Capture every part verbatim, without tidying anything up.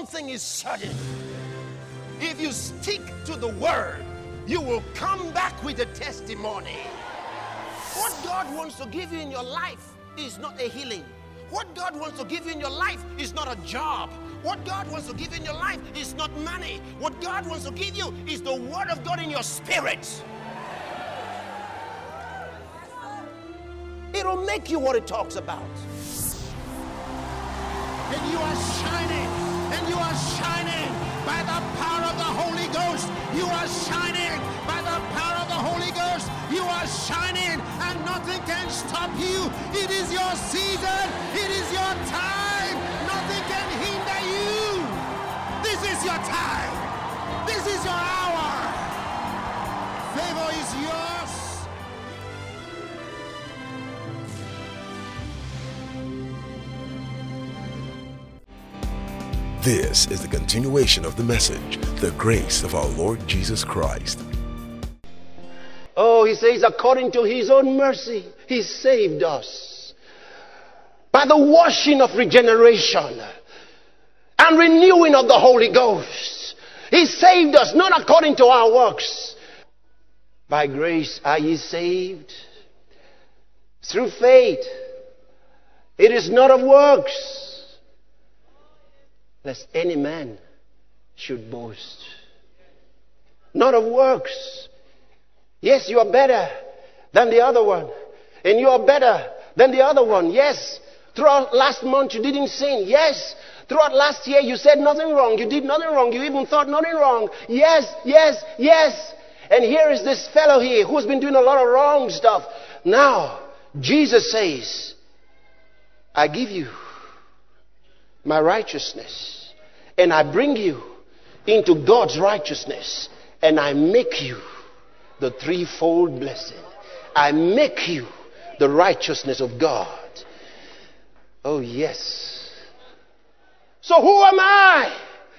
one thing is certain. If you stick to the word, you will come back with a testimony. What God wants to give you in your life is not a healing. What God wants to give you in your life is not a job. What God wants to give you in your life is not money. What God wants to give you is the word of God in your spirit. It'll make you what it talks about. And you are shining, and you are shining by the power of the Holy Ghost. You are shining by the power of the Holy Ghost. You are shining, and nothing can stop you. It is your season. It is your time. Nothing can hinder you. This is your time. This is your hour. Favor is yours. This is the continuation of the message, the grace of our Lord Jesus Christ. Oh, he says, according to his own mercy, he saved us by the washing of regeneration and renewing of the Holy Ghost. He saved us not according to our works. By grace are ye saved through faith. It is not of works, lest any man should boast. Not of works. Yes, you are better than the other one. And you are better than the other one. Yes. Throughout last month you didn't sin. Yes. Throughout last year you said nothing wrong. You did nothing wrong. You even thought nothing wrong. Yes, yes, yes. And here is this fellow here who's been doing a lot of wrong stuff. Now, Jesus says, I give you my righteousness, and I bring you into God's righteousness, and I make you the threefold blessing. I make you the righteousness of God. Oh yes. So who am I?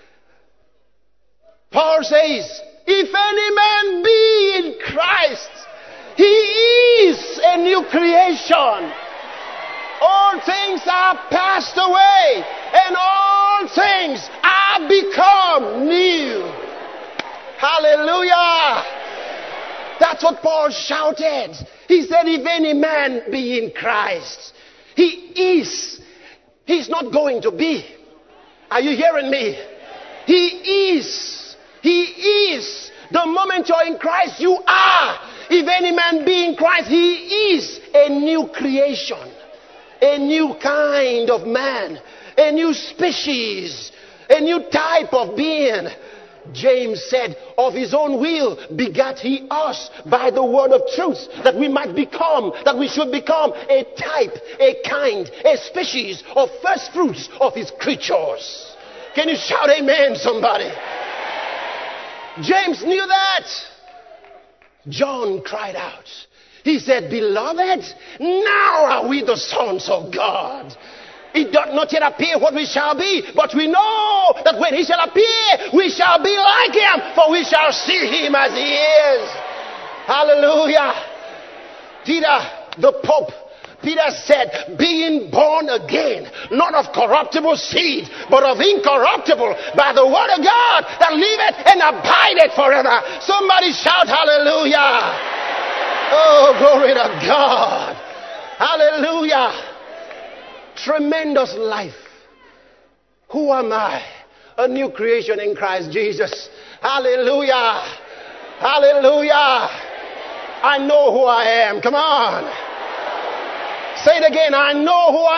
Paul says, if any man be in Christ, he is a new creation. All things are passed away, and all things are become new. Hallelujah. That's what Paul shouted. He said, if any man be in Christ, he is. He's not going to be. Are you hearing me? He is. He is. The moment you're in Christ, you are. If any man be in Christ, he is a new creation. A new kind of man. A new species. A new type of being. James said, of his own will begat he us by the word of truth, that we might become, that we should become a type, a kind, a species of first fruits of his creatures. Can you shout amen, somebody? James knew that. John cried out. He said, beloved, now are we the sons of God. It doth not yet appear what we shall be, but we know that when he shall appear, we shall be like him, for we shall see him as he is. Hallelujah. Peter, the Pope, Peter said, being born again, not of corruptible seed, but of incorruptible, by the word of God that liveth and abideth forever. Somebody shout hallelujah. Oh, glory to God. Hallelujah. Tremendous life. Who am I? A new creation in Christ Jesus. Hallelujah. Hallelujah. I know who I am. Come on. Say it again. I know who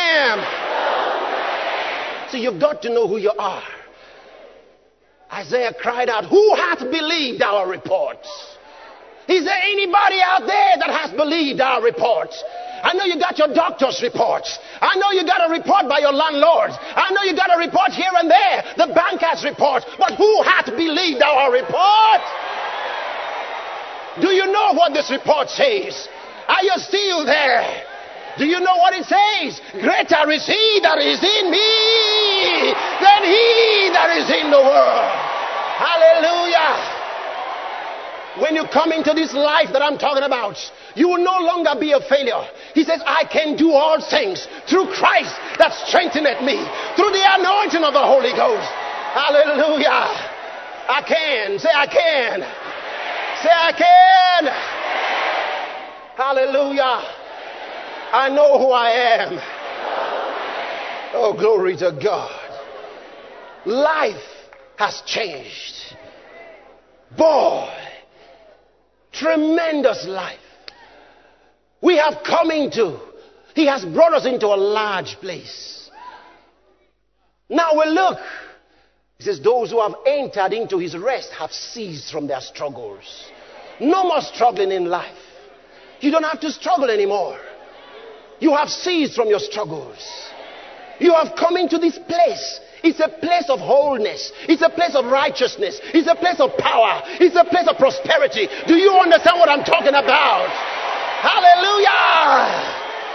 I am. So you've got to know who you are. Isaiah cried out, who hath believed our reports? Is there anybody out there that has believed our reports? I know you got your doctor's reports. I know you got a report by your landlord. I know you got a report here and there. The banker's report. But who hath believed our report? Do you know what this report says? Are you still there? Do you know what it says? Greater is he that is in me than he that is in the world. Hallelujah. When you come into this life that I'm talking about, You will no longer be a failure. He says, I can do all things through Christ that strengtheneth me, through the anointing of the Holy Ghost. Hallelujah. I can. Say, I can. Say, I can. Hallelujah. I know who I am. Oh, glory to God. Life has changed. Boy, tremendous life. We have come into, he has brought us into a large place. Now we look. He says, those who have entered into his rest have ceased from their struggles. No more struggling in life. You don't have to struggle anymore. You have ceased from your struggles. You have come into this place. It's a place of wholeness. It's a place of righteousness. It's a place of power. It's a place of prosperity. Do you understand what I'm talking about? Hallelujah!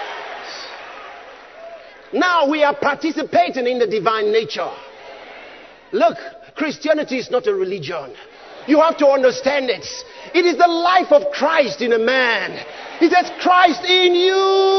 Now we are participating in the divine nature. Look, Christianity is not a religion. You have to understand it. It is the life of Christ in a man. He says, Christ in you,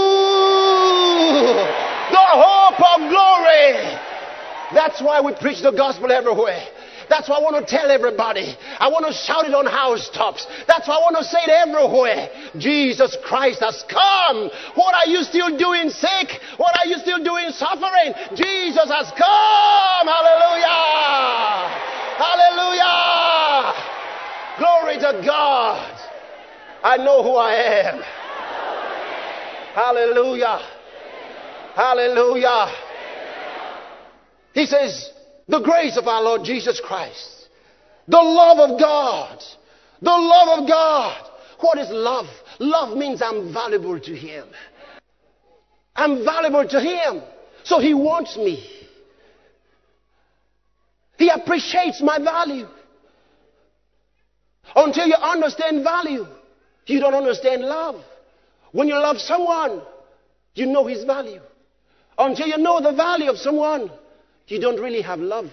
the hope of glory. That's why we preach the gospel everywhere. That's why I want to tell everybody. I want to shout it on housetops. That's why I want to say it everywhere. Jesus Christ has come. What are you still doing sick? What are you still doing suffering? Jesus has come. Hallelujah. Hallelujah. Glory to God. I know who I am. Hallelujah. Hallelujah. He says, the grace of our Lord Jesus Christ, the love of God, the love of God. What is love? Love means I'm valuable to him. I'm valuable to him. So he wants me. He appreciates my value. Until you understand value, you don't understand love. When you love someone, you know his value. Until you know the value of someone, you don't really have love.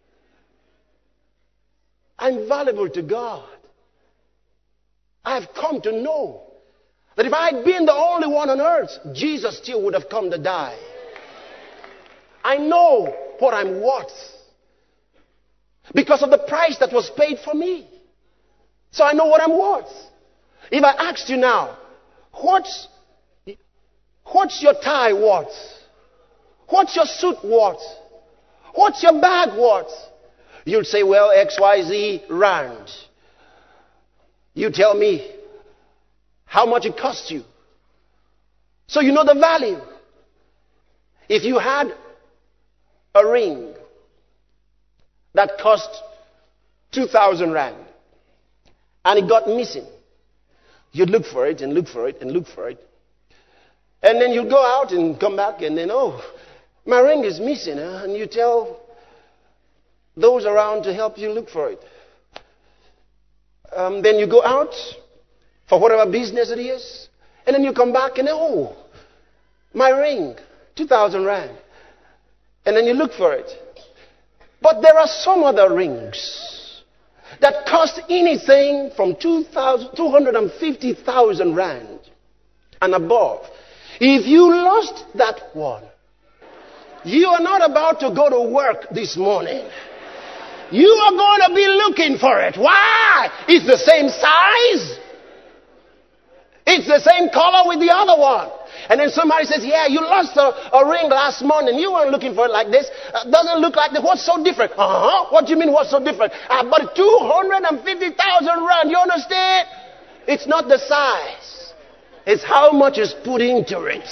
I'm valuable to God. I've come to know that if I had been the only one on earth, Jesus still would have come to die. I know what I'm worth because of the price that was paid for me. So I know what I'm worth. If I asked you now, what's, what's your tie worth? What's your suit worth? What's your bag worth? You'll say, well, X Y Z rand. You tell me how much it costs you. So you know the value. If you had a ring that cost two thousand rand and it got missing, you'd look for it and look for it and look for it. And then you'd go out and come back and then, oh, my ring is missing, huh? And you tell those around to help you look for it. Um, then you go out for whatever business it is, and then you come back and oh, my ring, two thousand rand, and then you look for it. But there are some other rings that cost anything from two hundred fifty thousand rand and above. If you lost that one, you are not about to go to work this morning. You are going to be looking for it. Why? It's the same size. It's the same color with the other one. And then somebody says, yeah, you lost a, a ring last month and you weren't looking for it like this. Uh, doesn't look like this. What's so different? Uh-huh. What do you mean what's so different? Uh, but two hundred fifty thousand rand. You understand? It's not the size. It's how much is put into it.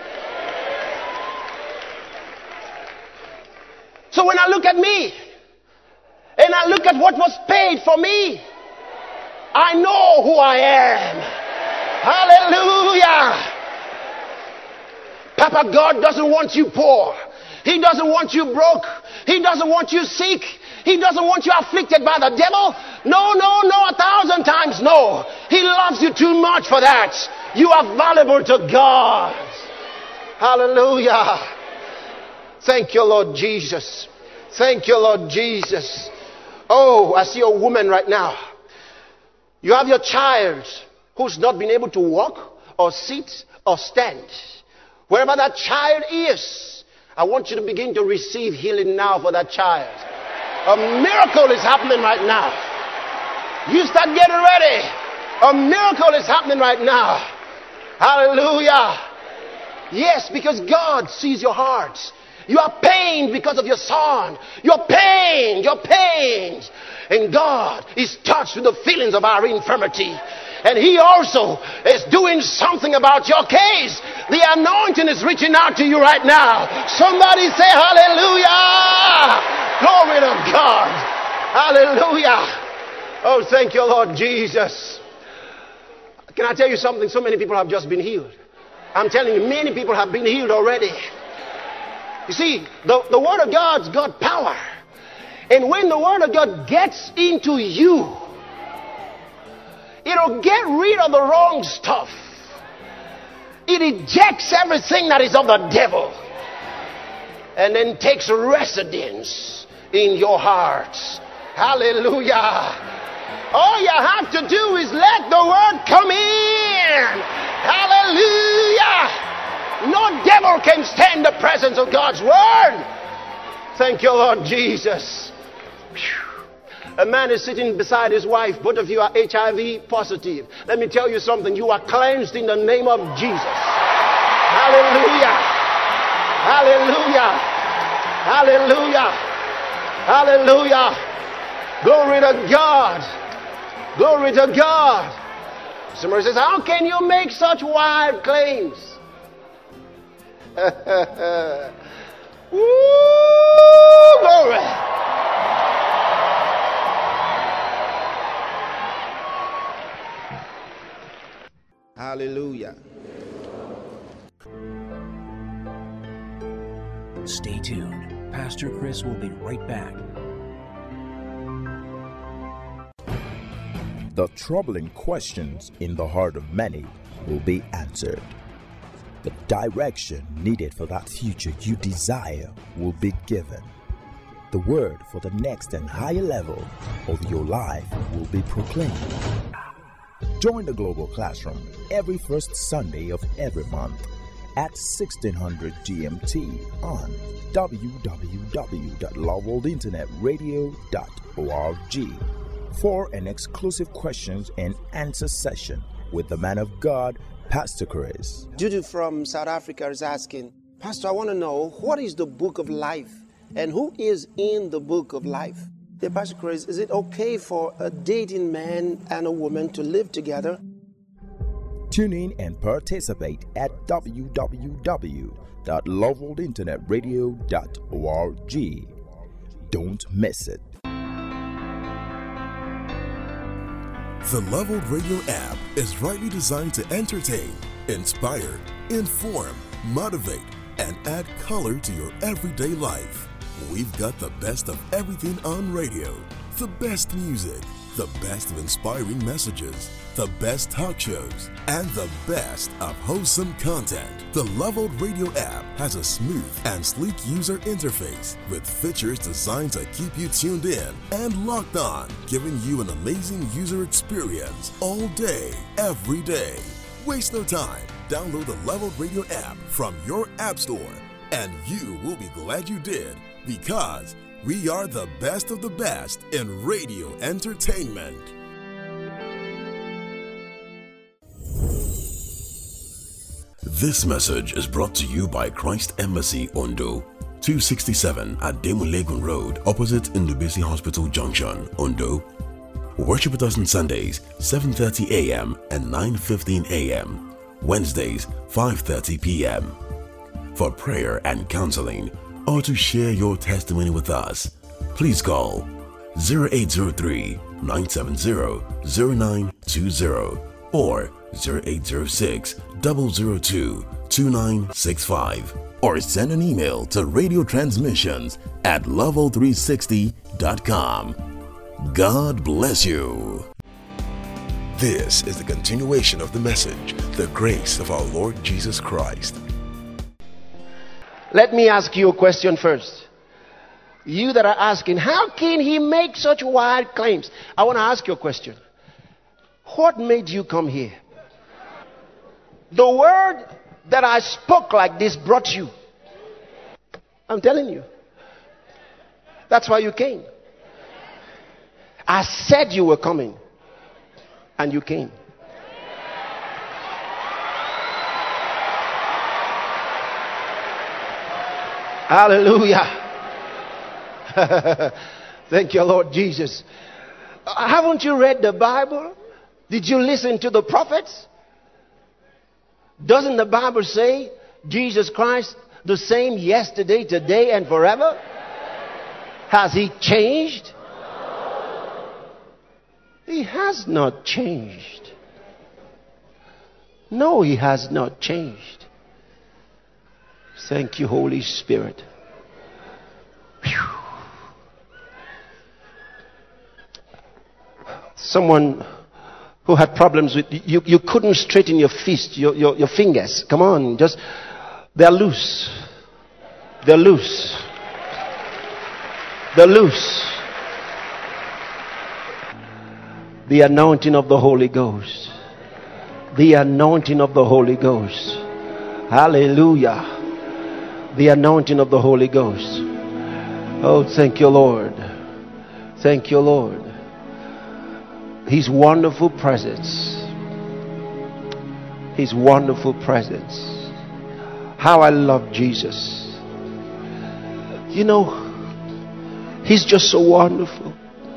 So when I look at me, and I look at what was paid for me, I know who I am. Hallelujah. Papa God doesn't want you poor. He doesn't want you broke. He doesn't want you sick. He doesn't want you afflicted by the devil. No, no, no, a thousand times no. He loves you too much for that. You are valuable to God. Hallelujah. Thank you, Lord Jesus. Thank you, Lord Jesus. Oh, I see a woman right now. You have your child who's not been able to walk or sit or stand, wherever that child is, I want you to begin to receive healing now for that child. A miracle is happening right now. You start getting ready. A miracle is happening right now. Hallelujah. Yes, because God sees your heart. You are pained because of your son. You're pained. You're pained. And God is touched with the feelings of our infirmity. And He also is doing something about your case. The anointing is reaching out to you right now. Somebody say hallelujah. Glory to God. Hallelujah. Oh, thank you, Lord Jesus. Can I tell you something? So many people have just been healed. I'm telling you, many people have been healed already. You see, the, the Word of God's got power. And when the Word of God gets into you, it'll get rid of the wrong stuff. It ejects everything that is of the devil. And then takes residence in your heart. Hallelujah. All you have to do is let the Word come in. Hallelujah. No devil can stand the presence of God's Word. Thank you, Lord Jesus. A man is sitting beside his wife. Both of you are H I V positive. Let me tell you something. You are cleansed in the name of Jesus. Hallelujah. Hallelujah. Hallelujah. Hallelujah. Glory to God. Glory to God. Somebody says, how can you make such wild claims? Woo, glory. Hallelujah. Stay tuned. Pastor Chris will be right back. The troubling questions in the heart of many will be answered. The direction needed for that future you desire will be given. The word for the next and higher level of your life will be proclaimed. Join the Global Classroom every first Sunday of every month at sixteen hundred G M T on w w w dot love world internet radio dot org for an exclusive questions and answer session with the man of God, Pastor Chris. Judy from South Africa is asking, Pastor, I want to know, what is the book of life and who is in the book of life? Hey, Pastor Chris, is it okay for a dating man and a woman to live together? Tune in and participate at w w w dot love world internet radio dot org. Don't miss it. The Leveled Radio app is rightly designed to entertain, inspire, inform, motivate, and add color to your everyday life. We've got the best of everything on radio, the best music, the best of inspiring messages, the best talk shows, and the best of wholesome content. The Leveled Radio app has a smooth and sleek user interface with features designed to keep you tuned in and locked on, giving you an amazing user experience all day, every day. Waste no time. Download the Leveled Radio app from your app store, and you will be glad you did, because we are the best of the best in radio entertainment. This message is brought to you by Christ Embassy Ondo, two sixty-seven at Demulegun Road, opposite Ndubisi Hospital Junction, Ondo. Worship with us on Sundays, seven thirty a m and nine fifteen a m Wednesdays, five thirty p m For prayer and counseling, or to share your testimony with us, please call zero eight zero three, nine seven zero, zero nine two zero or zero eight zero six, zero zero two, two nine six five, or send an email to radio transmissions at level three sixty dot com. God bless you. This is the continuation of the message, the grace of our Lord Jesus Christ. Let me ask you a question first. You that are asking, how can he make such wild claims? I want to ask you a question. What made you come here? The word that I spoke like this brought you. I'm telling you. That's why you came. I said you were coming. And you came. Hallelujah. Thank you, Lord Jesus. Uh, haven't you read the Bible? Did you listen to the prophets? Doesn't the Bible say Jesus Christ the same yesterday, today, and forever? Has he changed? He has not changed. No, he has not changed. Thank you, Holy Spirit. Whew. Someone who had problems with you, you couldn't straighten your fist, your, your, your fingers. Come on, just they're loose. They're loose. They're loose. The anointing of the Holy Ghost. The anointing of the Holy Ghost. Hallelujah. The anointing of the Holy Ghost. Oh, thank you, Lord. Thank you, Lord. His wonderful presence. His wonderful presence. How I love Jesus. You know, he's just so wonderful.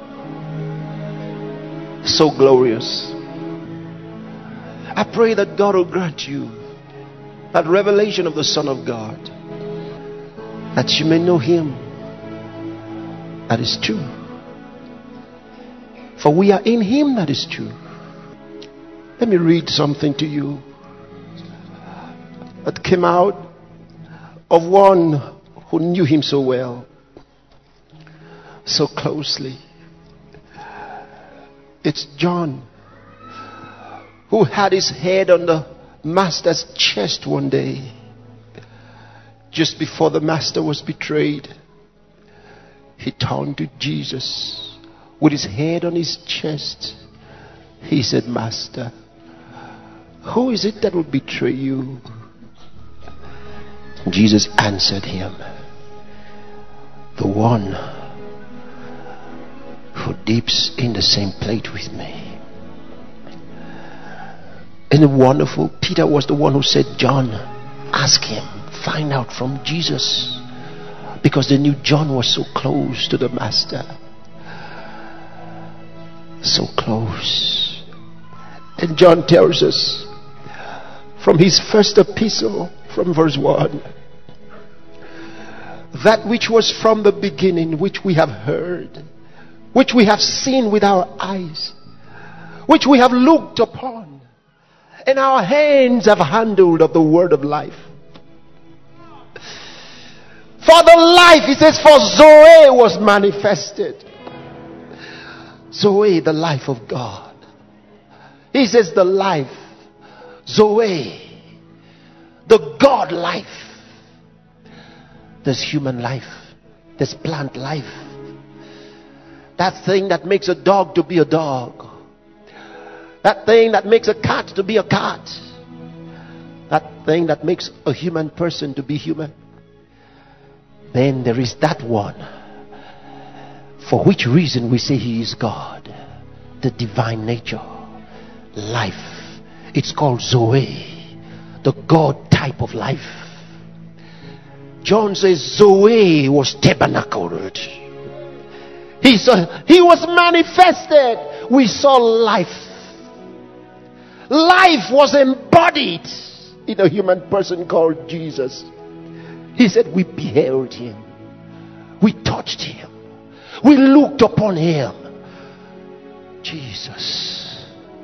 So glorious. I pray that God will grant you that revelation of the Son of God, that you may know him. That is true. For we are in him, that is true. Let me read something to you that came out of one who knew him so well, so closely. It's John, who had his head on the master's chest one day, just before the master was betrayed. He turned to Jesus with his head on his chest. He said, Master, who is it that will betray you? Jesus answered him, the one who dips in the same plate with me. And wonderful, Peter was the one who said, John, ask him, find out from Jesus, because they knew John was so close to the master, so close. And John tells us from his first epistle, from verse one, that which was from the beginning, which we have heard, which we have seen with our eyes, which we have looked upon, and our hands have handled of the word of life. For the life, he says, for Zoe was manifested. Zoe, the life of God. He says the life, Zoe, the God life. There's human life. There's plant life. That thing that makes a dog to be a dog. That thing that makes a cat to be a cat. That thing that makes a human person to be human. Then there is that one, for which reason we say he is God. The divine nature. Life. It's called Zoe. The God type of life. John says Zoe was tabernacled. He saw, he was manifested. We saw life. Life was embodied in a human person called Jesus. He said we beheld him. We touched him. We looked upon him. Jesus.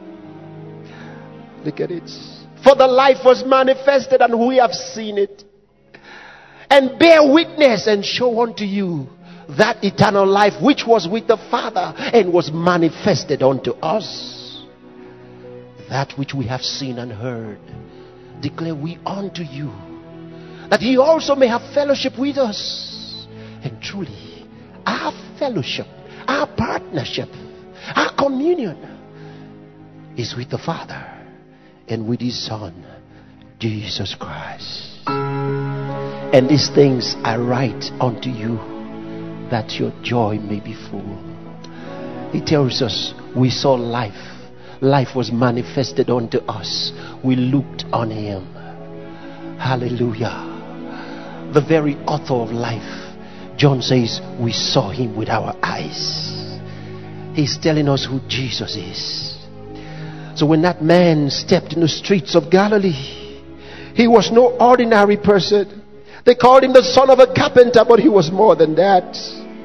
Look at it. For the life was manifested, and we have seen it, and bear witness and show unto you that eternal life which was with the Father and was manifested unto us. That which we have seen and heard declare we unto you, that he also may have fellowship with us. And truly, our fellowship, our partnership, our communion is with the Father and with his Son, Jesus Christ. And these things I write unto you, that your joy may be full. He tells us we saw life. Life was manifested unto us. We looked on him. Hallelujah. The very author of life. John says we saw him with our eyes. He's telling us who Jesus is. So when that man stepped in the streets of Galilee, he was no ordinary person. They called him the son of a carpenter, but he was more than that.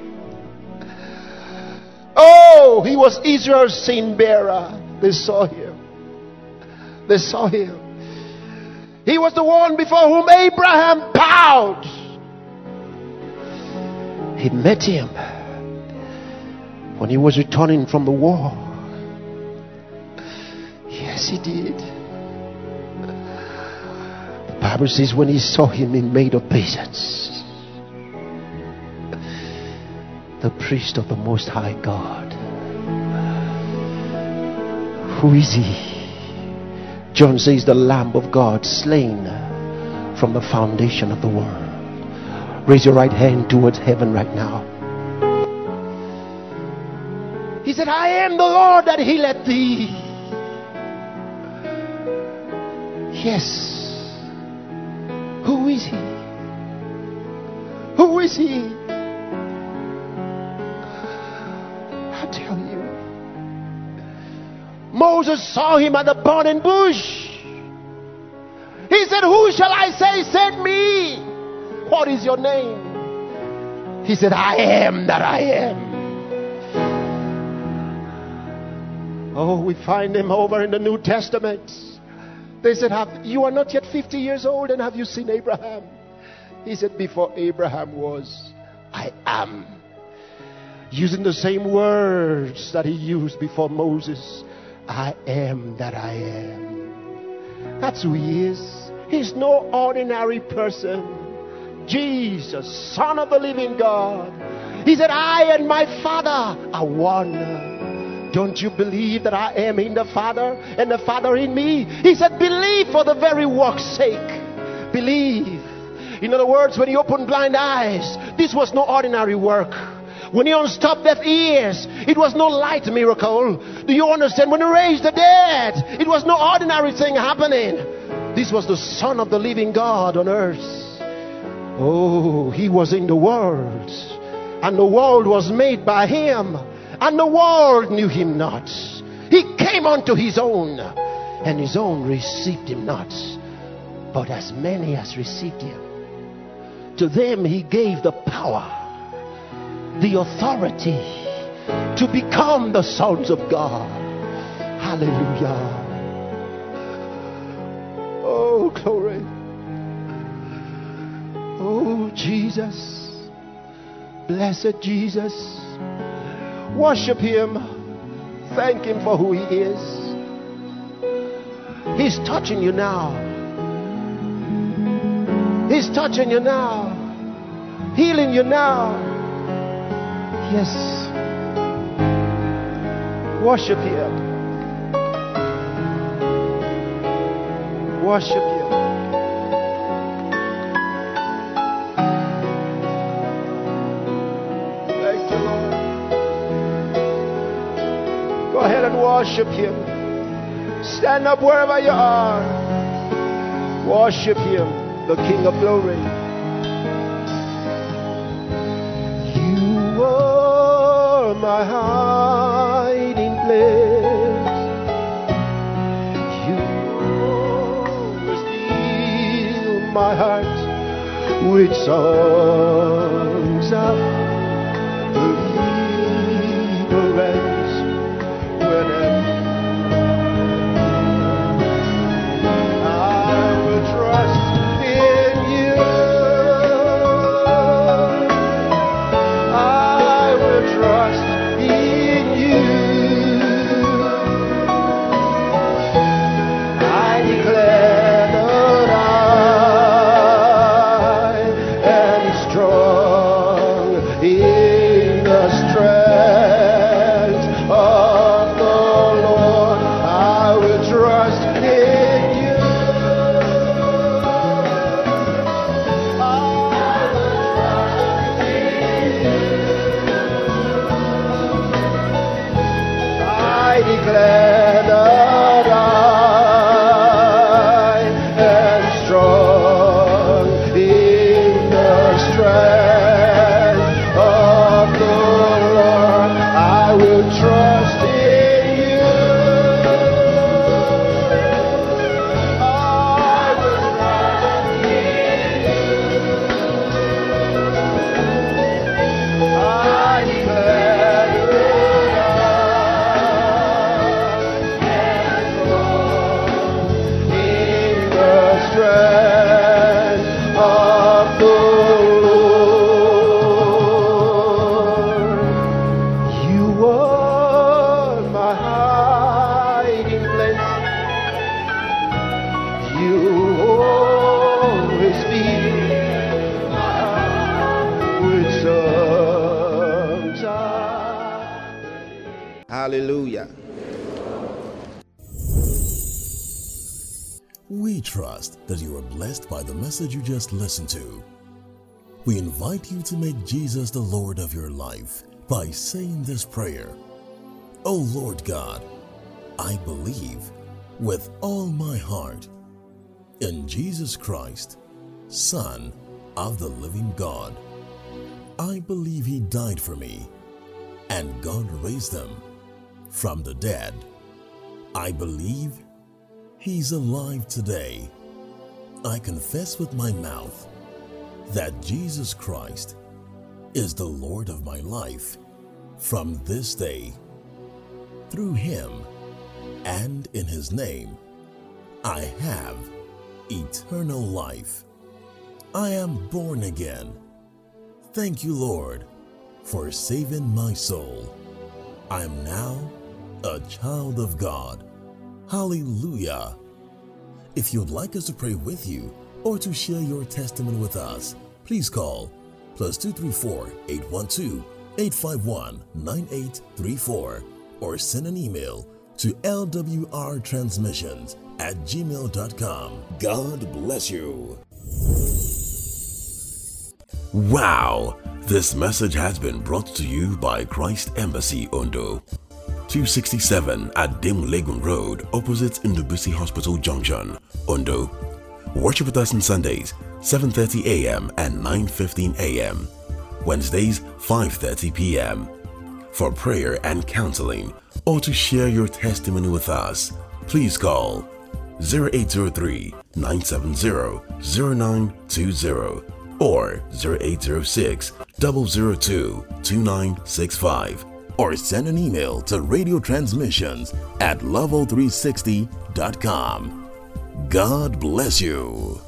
Oh, he was Israel's sin bearer. They saw him. They saw him. He was the one before whom Abraham bowed. He met him when he was returning from the war. Yes, he did. The Bible says when he saw him, he made obeisance. The priest of the Most High God. Who is he? John says the Lamb of God, slain from the foundation of the world. Raise your right hand towards heaven right now. He said, I am the Lord that healeth thee. Yes. Who is he? Who is he? I tell you. Moses saw him at the burning bush. He said, who shall I say sent me? What is your name? He said, I am that I am. Oh, we find him over in the New Testament. They said, have, you are not yet fifty years old, and have you seen Abraham? He said, before Abraham was, I am. Using the same words that he used before Moses. I am that I am. That's who he is. He's no ordinary person. Jesus, Son of the living God. He said, I and my Father are one. Don't you believe that I am in the Father and the Father in me? He said, believe for the very work's sake. Believe. In other words, when he opened blind eyes, this was no ordinary work. When he unstopped deaf ears, it was no light miracle. Do you understand? When he raised the dead, it was no ordinary thing happening. This was the Son of the living God on earth. Oh, he was in the world, and the world was made by him, and the world knew him not. He came unto his own, and his own received him not. But as many as received him, to them he gave the power, the authority to become the sons of God. Hallelujah. Oh, glory. Oh, Jesus. Blessed Jesus. Worship him. Thank him for who he is. He's touching you now. He's touching you now. Healing you now. Yes. Worship him. Worship him. Thank you, Lord. Go ahead and worship him. Stand up wherever you are. Worship him, the King of glory. You are my hiding place. You always fill my heart with songs of deliverance. Whenever I will trust in you, I will trust in you. I declare that I am strong declare that I am strong in the strength of the Lord. I will trust in you. I will trust in you. I declare that I am strong in the strength of the Lord. You are my hiding place. You always fill my heart with sunshine. Hallelujah. We trust that you are blessed by the message you just listened to. We invite you to make Jesus the Lord of your life by saying this prayer. O Lord God, I believe with all my heart in Jesus Christ, Son of the living God. I believe He died for me and God raised Him from the dead. I believe He's alive today. I confess with my mouth that Jesus Christ is the Lord of my life from this day. Through Him and in His name, I have eternal life. I am born again. Thank you, Lord, for saving my soul. I am now a child of God. Hallelujah. If you'd like us to pray with you or to share your testimony with us, please call plus two three four, eight one two, eight five one, nine eight three four or send an email to l w r transmissions at gmail dot com. God bless you. Wow! This message has been brought to you by Christ Embassy Ondo. two sixty-seven at Demulegun Road, opposite Ndubisi Hospital Junction, Ondo. Worship with us on Sundays, seven thirty a m and nine fifteen a m Wednesdays, five thirty p m For prayer and counseling, or to share your testimony with us, please call zero eight zero three, nine seven zero, zero nine two zero or zero eight zero six, zero zero two, two nine six five. Or send an email to radio transmissions at level three sixty dot com. God bless you.